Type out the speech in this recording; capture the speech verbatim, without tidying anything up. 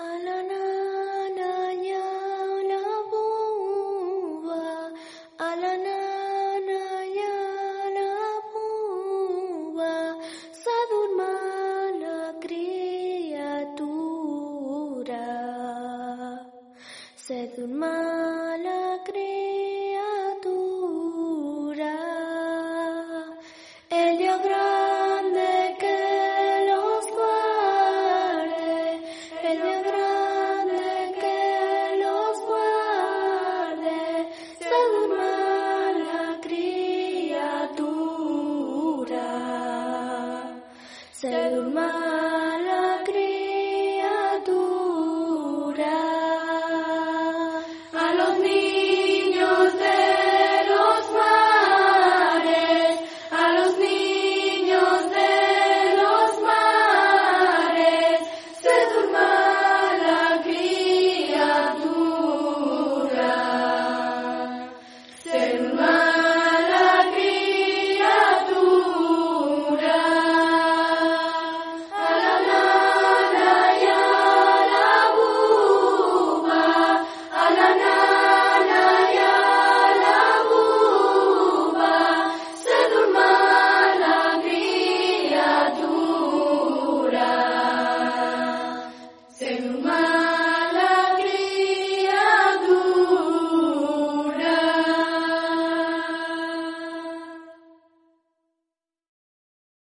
A la nana ya la buba, a la nana ya la buba, s'adorma la criatura, s'adorma la criatura, el Dios grande que los guarde, el Dios grande que los guarde, s'adorma la criatura, s'adorma